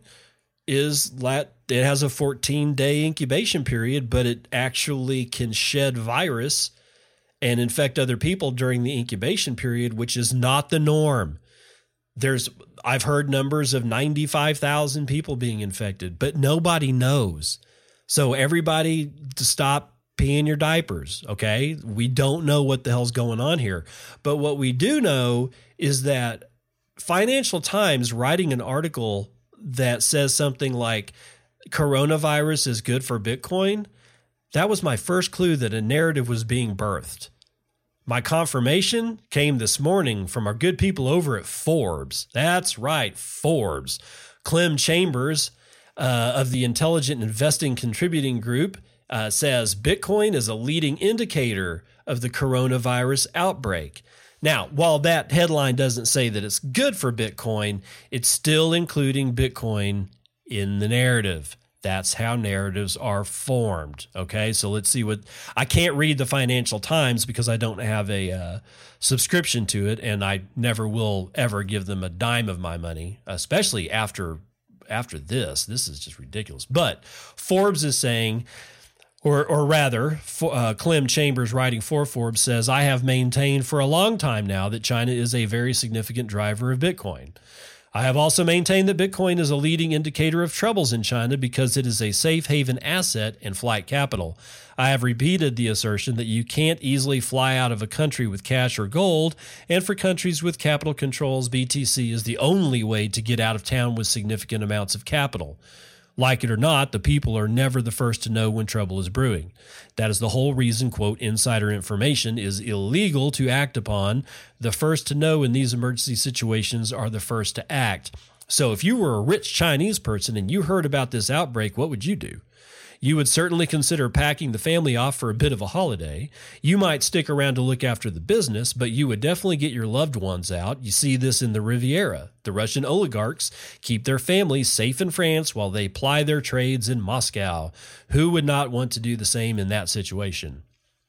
is that it has a fourteen-day incubation period, but it actually can shed virus and infect other people during the incubation period, which is not the norm. There's, I've heard numbers of ninety-five thousand people being infected, but nobody knows. So everybody to stop peeing your diapers, okay? We don't know what the hell's going on here. But what we do know is that Financial Times writing an article that says something like coronavirus is good for Bitcoin, that was my first clue that a narrative was being birthed. My confirmation came this morning from our good people over at Forbes. That's right, Forbes. Clem Chambers uh, of the Intelligent Investing Contributing Group uh, says Bitcoin is a leading indicator of the coronavirus outbreak. Now, while that headline doesn't say that it's good for Bitcoin, it's still including Bitcoin in the narrative. That's how narratives are formed. Okay, so let's see what – I can't read the Financial Times because I don't have a uh, subscription to it, and I never will ever give them a dime of my money, especially after after this. This is just ridiculous. But Forbes is saying – Or, or rather, uh, Clem Chambers writing for Forbes says, I have maintained for a long time now that China is a very significant driver of Bitcoin. I have also maintained that Bitcoin is a leading indicator of troubles in China because it is a safe haven asset and flight capital. I have repeated the assertion that you can't easily fly out of a country with cash or gold, and for countries with capital controls, B T C is the only way to get out of town with significant amounts of capital. Like it or not, the people are never the first to know when trouble is brewing. That is the whole reason, quote, insider information is illegal to act upon. The first to know in these emergency situations are the first to act. So if you were a rich Chinese person and you heard about this outbreak, what would you do? You would certainly consider packing the family off for a bit of a holiday. You might stick around to look after the business, but you would definitely get your loved ones out. You see this in the Riviera. The Russian oligarchs keep their families safe in France while they ply their trades in Moscow. Who would not want to do the same in that situation?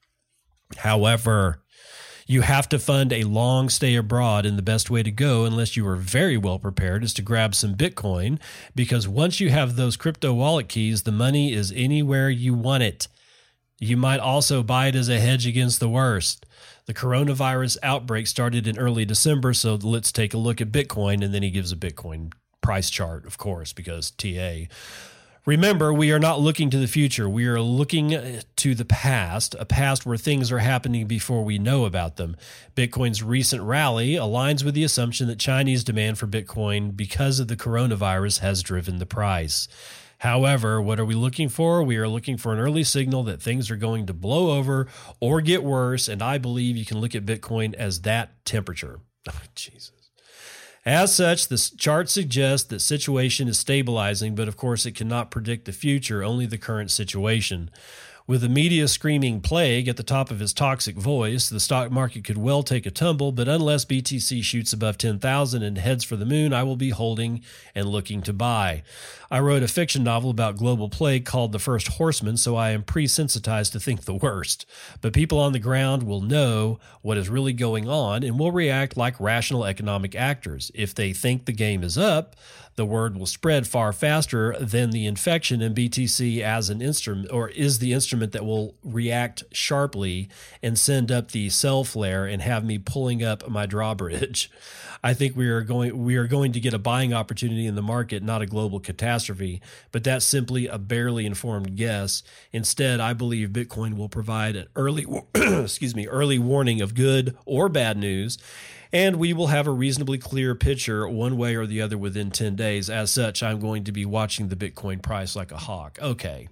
However, you have to fund a long stay abroad, and the best way to go, unless you are very well prepared, is to grab some Bitcoin, because once you have those crypto wallet keys, the money is anywhere you want it. You might also buy it as a hedge against the worst. The coronavirus outbreak started in early December, so let's take a look at Bitcoin, and then he gives a Bitcoin price chart, of course, because T A. Remember, we are not looking to the future. We are looking to the past, a past where things are happening before we know about them. Bitcoin's recent rally aligns with the assumption that Chinese demand for Bitcoin because of the coronavirus has driven the price. However, what are we looking for? We are looking for an early signal that things are going to blow over or get worse, and I believe you can look at Bitcoin as that temperature. Oh, Jesus. As such, this chart suggests that situation is stabilizing, but of course it cannot predict the future, only the current situation. With the media screaming plague at the top of its toxic voice, the stock market could well take a tumble, but unless B T C shoots above ten thousand and heads for the moon, I will be holding and looking to buy. I wrote a fiction novel about global plague called The First Horseman, so I am pre-sensitized to think the worst. But people on the ground will know what is really going on and will react like rational economic actors. If they think the game is up, the word will spread far faster than the infection, and B T C as an instrument or is the instrument that will react sharply and send up the cell flare and have me pulling up my drawbridge. I think we are going we are going to get a buying opportunity in the market, not a global catastrophe, but that's simply a barely informed guess. Instead, I believe Bitcoin will provide an early excuse me, early warning of good or bad news, and we will have a reasonably clear picture one way or the other within ten days. As such, I'm going to be watching the Bitcoin price like a hawk. Okay.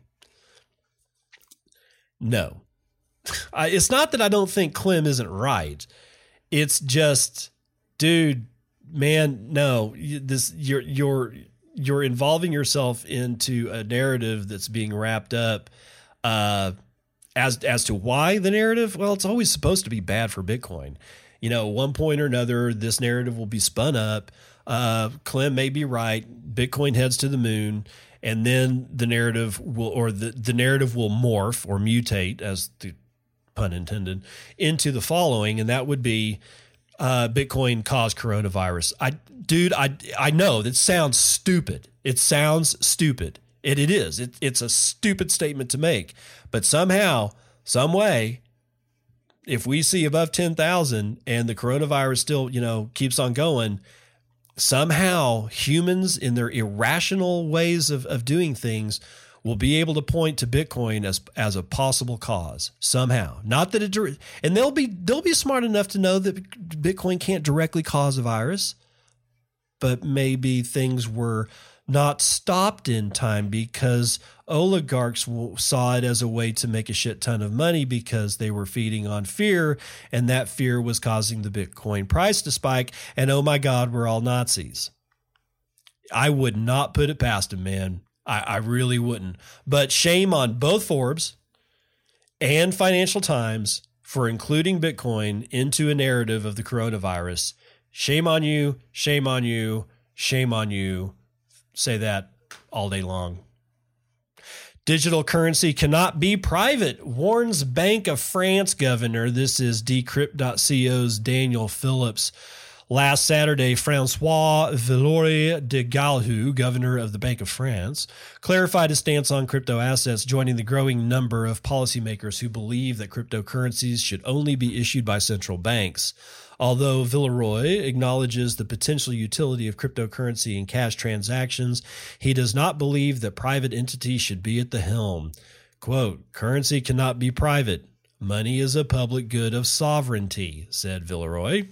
No. I, it's not that I don't think Clem isn't right. It's just, dude, man, no. This you're you're you're involving yourself into a narrative that's being wrapped up. Uh, as as to why the narrative, well, it's always supposed to be bad for Bitcoin. You know, one point or another, this narrative will be spun up. Uh, Clem may be right. Bitcoin heads to the moon, and then the narrative will, or the, the narrative will morph or mutate, as the pun intended, into the following, and that would be uh, Bitcoin caused coronavirus. I, dude, I, I know that sounds stupid. It sounds stupid. It, it is. It, it's a stupid statement to make, but somehow, some way, if we see above ten thousand and the coronavirus still, you know, keeps on going, somehow humans in their irrational ways of, of doing things will be able to point to Bitcoin as as a possible cause somehow. Not that it, and they'll be they'll be smart enough to know that Bitcoin can't directly cause a virus, but maybe things were not stopped in time because oligarchs saw it as a way to make a shit ton of money because they were feeding on fear, and that fear was causing the Bitcoin price to spike. And oh my God, we're all Nazis. I would not put it past them, man. I, I really wouldn't. But shame on both Forbes and Financial Times for including Bitcoin into a narrative of the coronavirus. Shame on you, shame on you, shame on you. Say that all day long. Digital currency cannot be private, warns Bank of France governor. This is Decrypt dot co's Daniel Phillips. Last Saturday, Francois Villeroy de Galhou, governor of the Bank of France, clarified his stance on crypto assets, joining the growing number of policymakers who believe that cryptocurrencies should only be issued by central banks. Although Villeroy acknowledges the potential utility of cryptocurrency in cash transactions, he does not believe that private entities should be at the helm. Quote, "Currency cannot be private. Money is a public good of sovereignty," said Villeroy.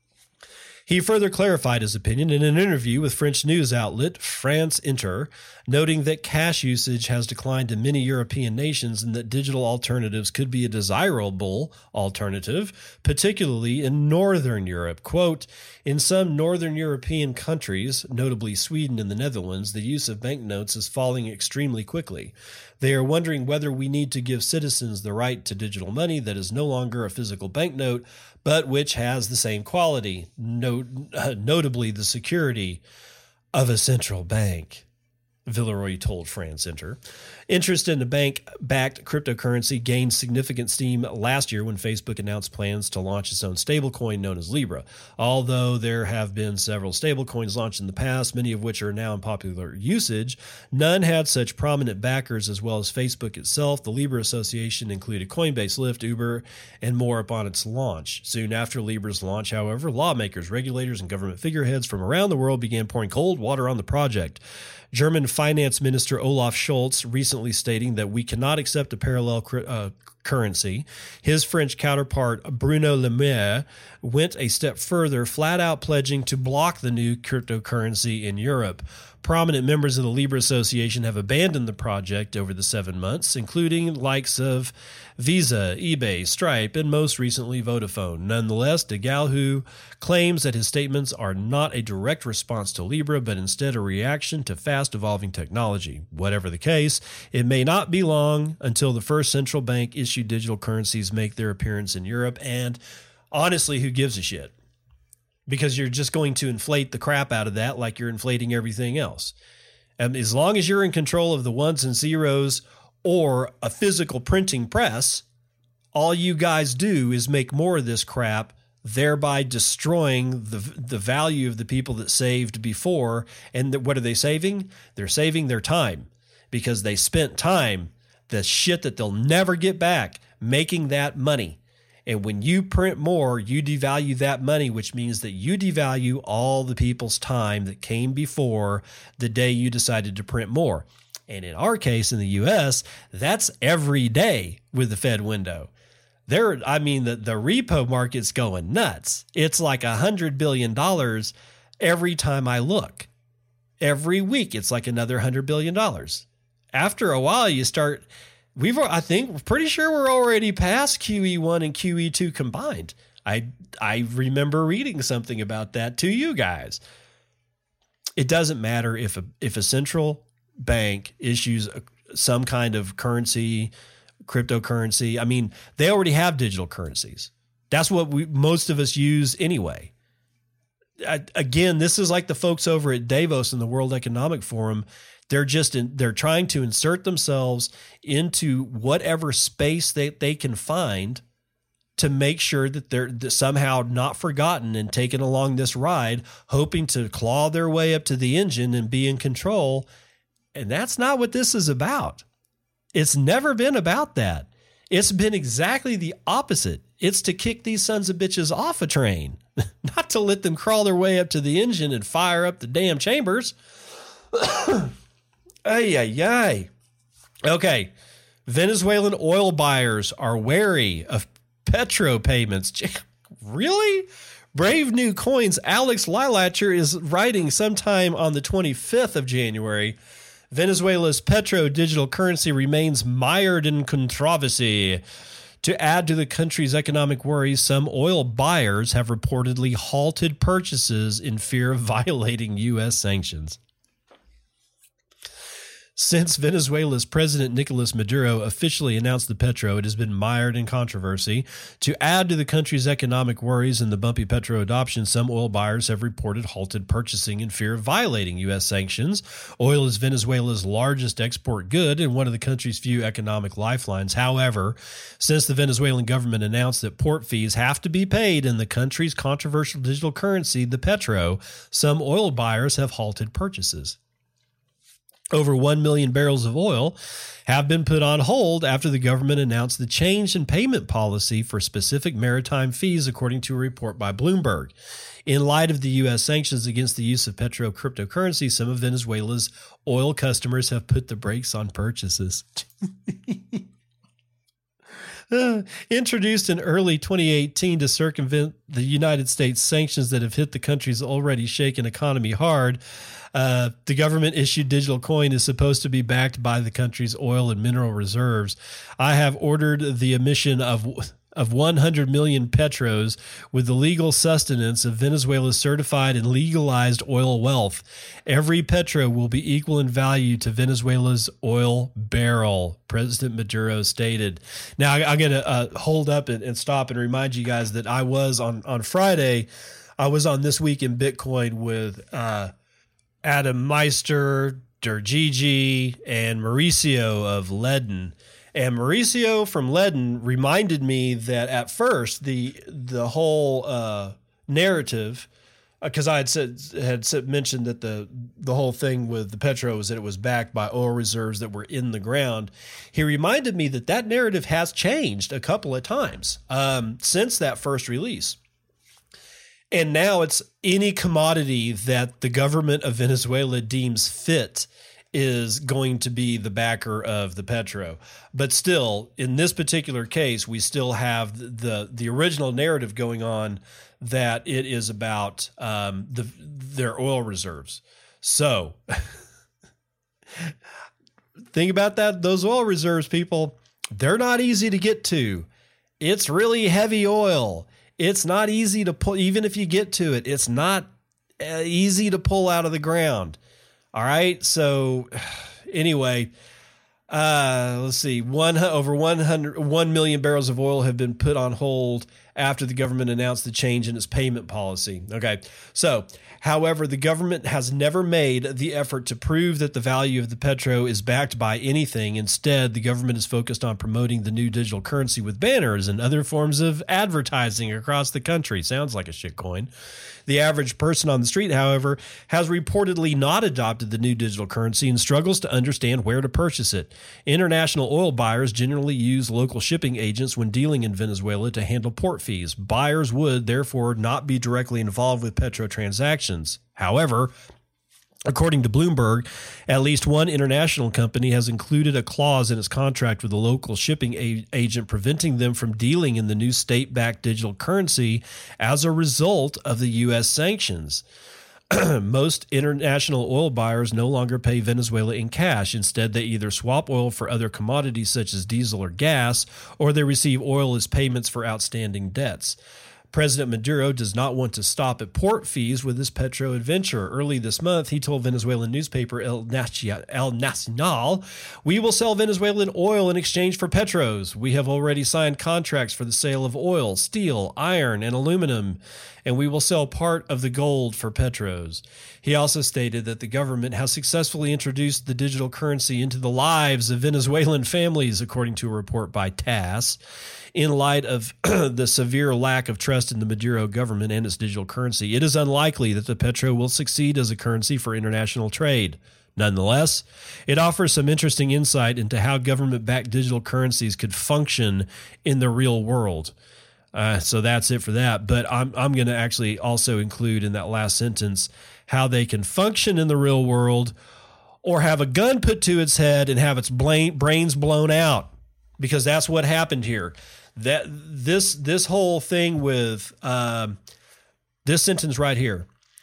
He further clarified his opinion in an interview with French news outlet France Inter, noting that cash usage has declined in many European nations and that digital alternatives could be a desirable alternative, particularly in Northern Europe. Quote, "In some Northern European countries, notably Sweden and the Netherlands, the use of banknotes is falling extremely quickly. They are wondering whether we need to give citizens the right to digital money that is no longer a physical banknote, but which has the same quality, no, uh, notably the security of a central bank," Villeroy told France Inter. Interest in the bank-backed cryptocurrency gained significant steam last year when Facebook announced plans to launch its own stablecoin known as Libra. Although there have been several stablecoins launched in the past, many of which are now in popular usage, none had such prominent backers as well as Facebook itself. The Libra Association included Coinbase, Lyft, Uber, and more upon its launch. Soon after Libra's launch, however, lawmakers, regulators, and government figureheads from around the world began pouring cold water on the project. German Finance Minister Olaf Scholz recently stating that we cannot accept a parallel uh, currency. His French counterpart, Bruno Le Maire, went a step further, flat out pledging to block the new cryptocurrency in Europe. Prominent members of the Libra Association have abandoned the project over the seven months, including likes of Visa, eBay, Stripe, and most recently Vodafone. Nonetheless, de Galhou claims that his statements are not a direct response to Libra, but instead a reaction to fast-evolving technology. Whatever the case, it may not be long until the first central bank-issued digital currencies make their appearance in Europe, and honestly, who gives a shit? Because you're just going to inflate the crap out of that like you're inflating everything else. And as long as you're in control of the ones and zeros or a physical printing press, all you guys do is make more of this crap, thereby destroying the the value of the people that saved before. And what are they saving? They're saving their time because they spent time, the shit that they'll never get back, making that money. And when you print more, you devalue that money, which means that you devalue all the people's time that came before the day you decided to print more. And in our case, in the U S, that's every day with the Fed window. There, I mean, the, the repo market's going nuts. It's like one hundred billion dollars every time I look. Every week, it's like another one hundred billion dollars. After a while, you start... We've, I think, pretty sure we're already past Q E one and Q E two combined. I I remember reading something about that to you guys. it doesn't matter if a, if a central bank issues a, some kind of currency, cryptocurrency. I mean, they already have digital currencies. That's what we, most of us use anyway. I, again, this is like the folks over at Davos and the World Economic Forum. They're just in, they're trying to insert themselves into whatever space they, they can find to make sure that they're somehow not forgotten and taken along this ride, hoping to claw their way up to the engine and be in control. And that's not what this is about. It's never been about that. It's been exactly the opposite. It's to kick these sons of bitches off a train, not to let them crawl their way up to the engine and fire up the damn chambers. Ay, ay, ay. Okay. Venezuelan oil buyers are wary of petro payments. Really? Brave New Coins' Alex Lilacher is writing sometime on the twenty-fifth of January. Venezuela's petro digital currency remains mired in controversy. To add to the country's economic worries, some oil buyers have reportedly halted purchases in fear of violating U S sanctions. Since Venezuela's President Nicolas Maduro officially announced the petro, it has been mired in controversy. To add to the country's economic worries and the bumpy petro adoption, some oil buyers have reported halted purchasing in fear of violating U S sanctions. Oil is Venezuela's largest export good and one of the country's few economic lifelines. However, since the Venezuelan government announced that port fees have to be paid in the country's controversial digital currency, the petro, some oil buyers have halted purchases. Over one million barrels of oil have been put on hold after the government announced the change in payment policy for specific maritime fees, according to a report by Bloomberg. In light of the U S sanctions against the use of petro cryptocurrency, some of Venezuela's oil customers have put the brakes on purchases. Uh, introduced in early twenty eighteen to circumvent the United States sanctions that have hit the country's already shaken economy hard, uh, the government-issued digital coin is supposed to be backed by the country's oil and mineral reserves. I have ordered the emission of of one hundred million petros with the legal sustenance of Venezuela's certified and legalized oil wealth. Every petro will be equal in value to Venezuela's oil barrel, President Maduro stated. Now, I, I'm going to uh, hold up and, and stop and remind you guys that I was on, on Friday, I was on This Week in Bitcoin with uh, Adam Meister, Dergigi, and Mauricio of Leaden. And Mauricio from Leaden reminded me that at first the the whole uh, narrative, because uh, I had said had said, mentioned that the the whole thing with the petro was that it was backed by oil reserves that were in the ground. He reminded me that that narrative has changed a couple of times um, since that first release. And now it's any commodity that the government of Venezuela deems fit is going to be the backer of the petro. But still, in this particular case, we still have the the original narrative going on that it is about um, the their oil reserves. So think about that. Those oil reserves, people, they're not easy to get to. It's really heavy oil. It's not easy to pull. Even if you get to it, it's not uh, easy to pull out of the ground. All right. So anyway, uh, let's see. One over one hundred, one million barrels of oil have been put on hold after the government announced the change in its payment policy. Okay. So, however, the government has never made the effort to prove that the value of the petro is backed by anything. Instead, the government is focused on promoting the new digital currency with banners and other forms of advertising across the country. Sounds like a shitcoin. The average person on the street, however, has reportedly not adopted the new digital currency and struggles to understand where to purchase it. International oil buyers generally use local shipping agents when dealing in Venezuela to handle port fees. Buyers would, therefore, not be directly involved with petro transactions. However, according to Bloomberg, at least one international company has included a clause in its contract with a local shipping a- agent preventing them from dealing in the new state-backed digital currency as a result of the U S sanctions. Most international oil buyers no longer pay Venezuela in cash. Instead, they either swap oil for other commodities such as diesel or gas, or they receive oil as payments for outstanding debts. President Maduro does not want to stop at port fees with his petro adventure. Early this month, he told Venezuelan newspaper El Nacional, "We will sell Venezuelan oil in exchange for petros. We have already signed contracts for the sale of oil, steel, iron, and aluminum, and we will sell part of the gold for petros." He also stated that the government has successfully introduced the digital currency into the lives of Venezuelan families, according to a report by TASS. In light of the severe lack of trust in the Maduro government and its digital currency, it is unlikely that the petro will succeed as a currency for international trade. Nonetheless, it offers some interesting insight into how government-backed digital currencies could function in the real world. Uh, so that's it for that. But I'm I'm going to actually also include in that last sentence how they can function in the real world, or have a gun put to its head and have its brains blown out, because that's what happened here. That this this whole thing with um, this sentence right here.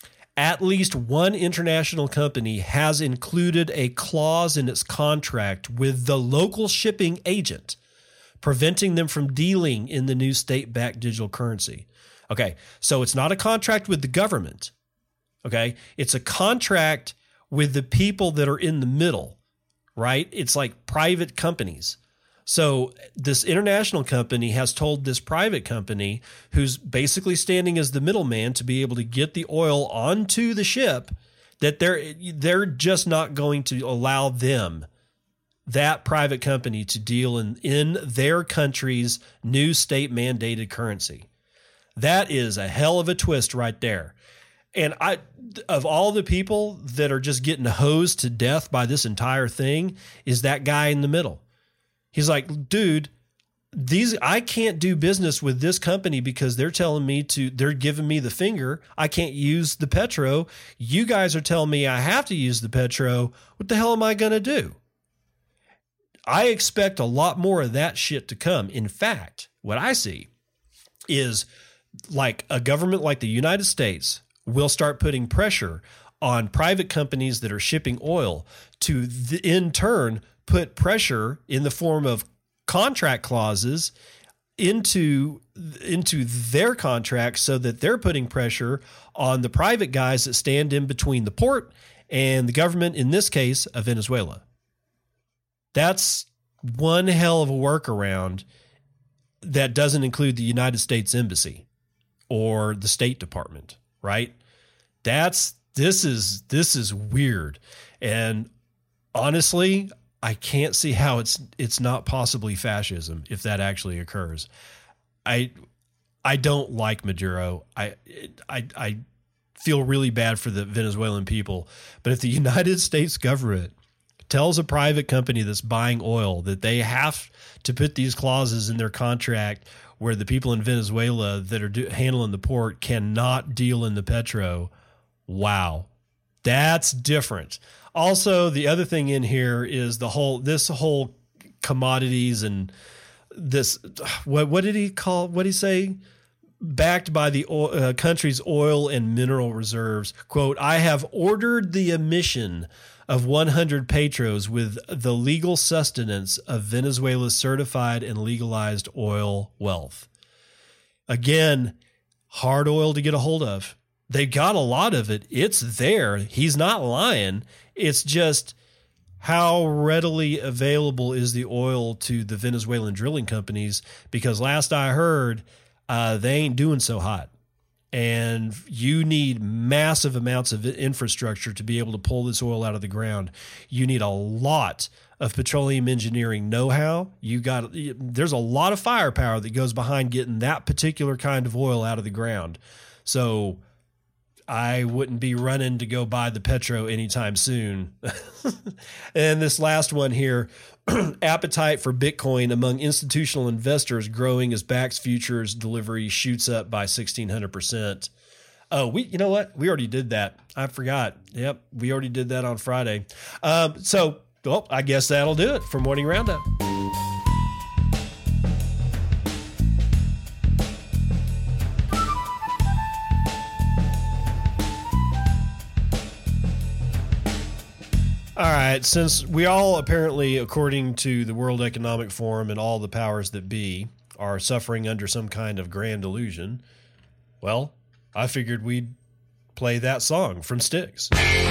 At least one international company has included a clause in its contract with the local shipping agent, preventing them from dealing in the new state-backed digital currency. Okay, so it's not a contract with the government. Okay, it's a contract with the people that are in the middle, right? It's like private companies. So this international company has told this private company, who's basically standing as the middleman to be able to get the oil onto the ship, that they're they're just not going to allow them, that private company, to deal in, in their country's new state-mandated currency. That is a hell of a twist right there. And I, of all the people that are just getting hosed to death by this entire thing, is that guy in the middle. He's like, dude, these I can't do business with this company because they're telling me to, they're giving me the finger. I can't use the petro. You guys are telling me I have to use the petro. What the hell am I going to do? I expect a lot more of that shit to come. In fact, what I see is like a government like the United States will start putting pressure on private companies that are shipping oil to, th- in turn, put pressure in the form of contract clauses into into their contracts, so that they're putting pressure on the private guys that stand in between the port and the government, in this case, of Venezuela. That's one hell of a workaround that doesn't include the United States Embassy or the State Department, right? That's this is this is weird. And honestly, I can't see how it's it's not possibly fascism if that actually occurs. I I don't like Maduro. I I I feel really bad for the Venezuelan people. But if the United States government tells a private company that's buying oil that they have to put these clauses in their contract where the people in Venezuela that are do, handling the port cannot deal in the petro, wow, that's different. Also, the other thing in here is the whole, this whole commodities and this, what, what did he call, what did he say? Backed by the oil, uh, country's oil and mineral reserves. Quote, "I have ordered the emission of one hundred petros with the legal sustenance of Venezuela's certified and legalized oil wealth." Again, hard oil to get a hold of. They got a lot of it. It's there. He's not lying. It's just how readily available is the oil to the Venezuelan drilling companies? Because last I heard, uh, they ain't doing so hot. And you need massive amounts of infrastructure to be able to pull this oil out of the ground. You need a lot of petroleum engineering know-how. You got there's a lot of firepower that goes behind getting that particular kind of oil out of the ground. So I wouldn't be running to go buy the petro anytime soon. And this last one here, appetite for Bitcoin among institutional investors growing as Bax futures delivery shoots up by sixteen hundred percent. Oh, we, you know what? We already did that. I forgot. Yep. We already did that on Friday. Um, so, well, I guess that'll do it for Morning Roundup. All right, since we all apparently, according to the World Economic Forum and all the powers that be, are suffering under some kind of grand illusion, well, I figured we'd play that song from Styx.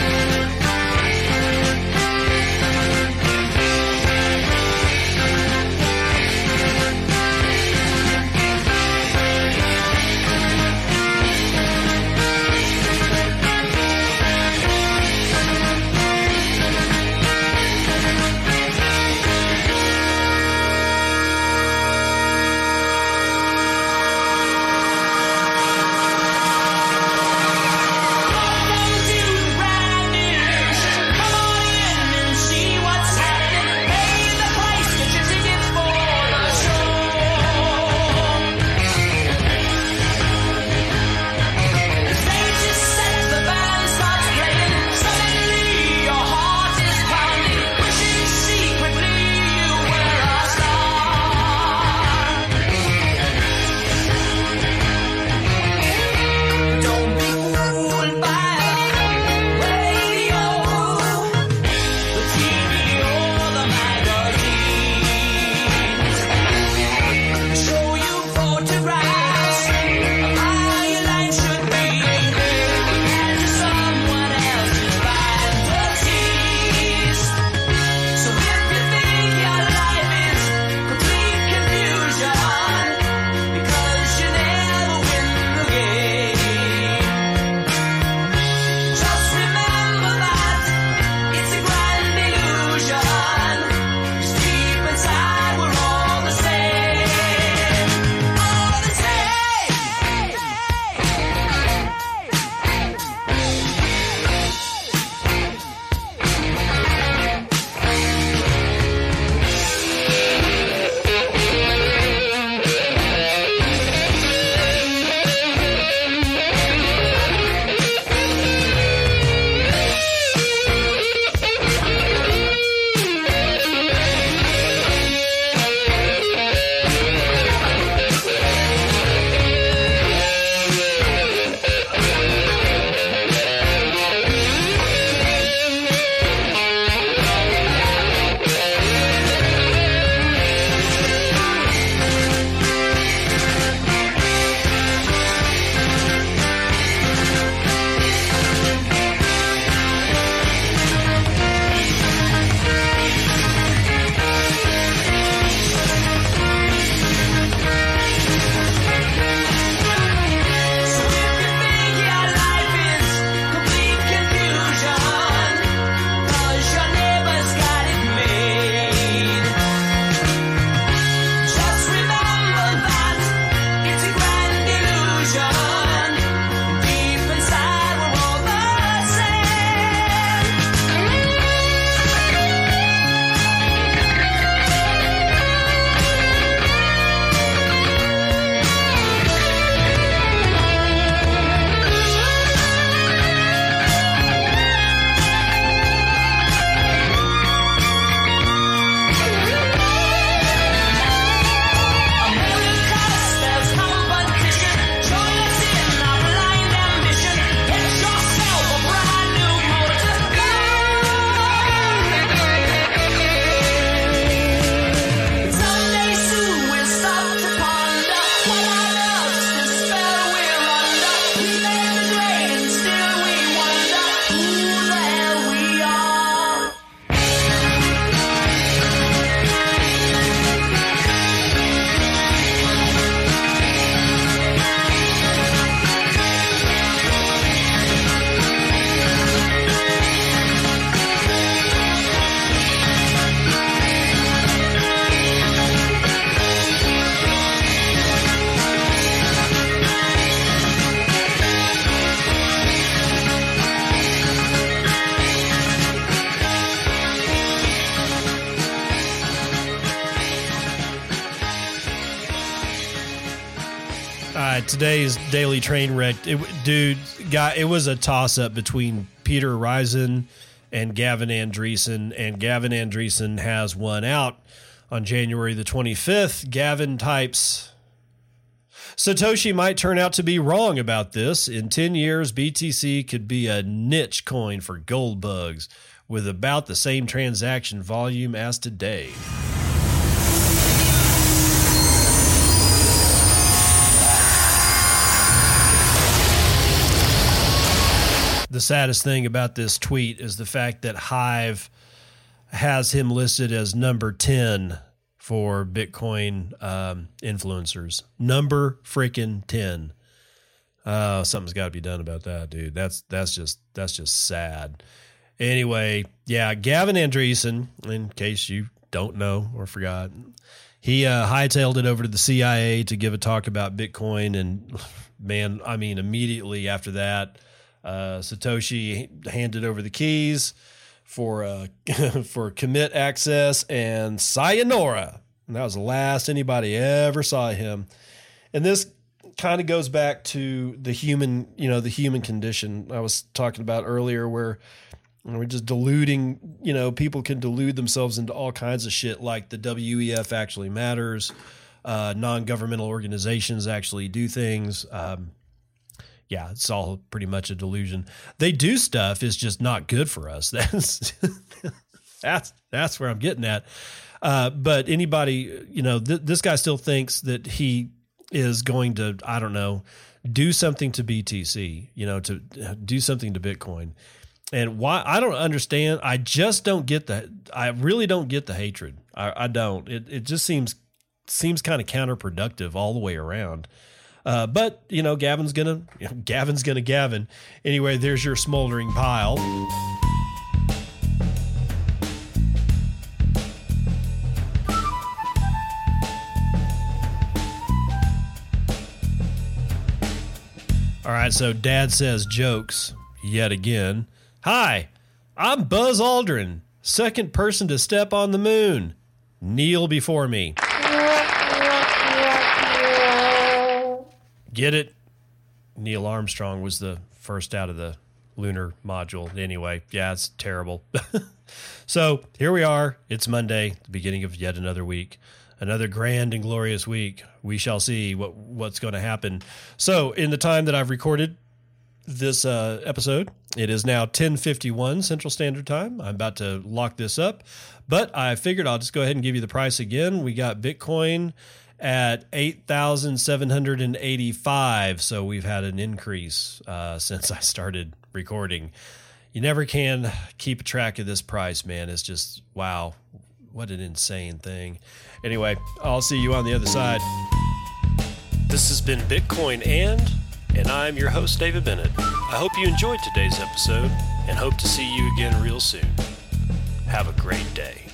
Uh, today's Daily Train Wreck, it, dude, guy, it was a toss-up between Peter Risen and Gavin Andresen, and Gavin Andresen has one out on January the twenty-fifth. Gavin types, Satoshi might turn out to be wrong about this. In ten years, B T C could be a niche coin for gold bugs with about the same transaction volume as today. saddest thing about this tweet is the fact that Hive has him listed as number ten for Bitcoin um, influencers. Number freaking ten. Uh, something's got to be done about that, dude. That's that's just that's just sad. Anyway, yeah, Gavin Andresen, in case you don't know or forgot, he uh, hightailed it over to the C I A to give a talk about Bitcoin, and man, I mean, immediately after that, uh, Satoshi handed over the keys for uh, for commit access and sayonara. And that was the last anybody ever saw him. And this kind of goes back to the human, you know, the human condition I was talking about earlier, where we're just deluding, you know, people can delude themselves into all kinds of shit, like the W E F actually matters. Uh, non-governmental organizations actually do things. Um, yeah, it's all pretty much a delusion. They do stuff, it's just not good for us. That's that's that's where I'm getting at. Uh, but anybody, you know, th- this guy still thinks that he is going to, I don't know, do something to B T C, you know, to do something to Bitcoin. And why, I don't understand. I just don't get the, I really don't get the hatred. I, I don't. It it just seems seems kind of counterproductive all the way around. Uh, but, you know, Gavin's gonna, you know, Gavin's gonna Gavin. Anyway, there's your smoldering pile. All right, so Dad says jokes yet again. Hi, I'm Buzz Aldrin, second person to step on the moon. Kneel before me. Get it? Neil Armstrong was the first out of the lunar module. Anyway, yeah, it's terrible. So here we are. It's Monday, the beginning of yet another week. Another grand and glorious week. We shall see what what's going to happen. So in the time that I've recorded this uh, episode, it is now ten fifty-one Central Standard Time. I'm about to lock this up, but I figured I'll just go ahead and give you the price again. We got Bitcoin at eight thousand seven hundred eighty-five. So we've had an increase uh, since I started recording. You never can keep track of this price, man. It's just, wow, what an insane thing. Anyway, I'll see you on the other side. This has been Bitcoin and, and I'm your host, David Bennett. I hope you enjoyed today's episode and hope to see you again real soon. Have a great day.